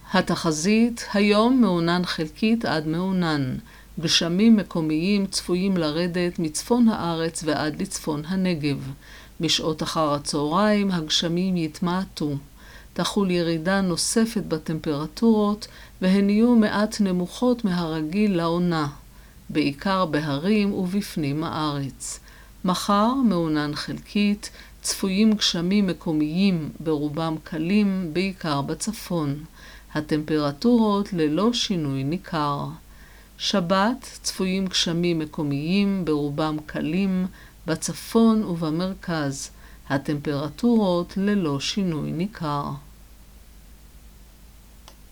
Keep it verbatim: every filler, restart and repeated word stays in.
התחזית, היום מעונן חלקית עד מעונן. גשמים מקומיים צפויים לרדת מצפון הארץ ועד לצפון הנגב. בשעות אחר הצהריים הגשמים יתמעטו. תחול ירידה נוספת בטמפרטורות והן יהיו מעט נמוכות מהרגיל לעונה, בעיקר בהרים ובפנים הארץ. מחר מעונן חלקית, צפויים גשמים מקומיים ברובם קלים, בעיקר בצפון. הטמפרטורות ללא שינוי ניכר. שבת, צפויים גשמים מקומיים ברובם קלים, בצפון ובמרכז. הטמפרטורות ללא שינוי ניכר.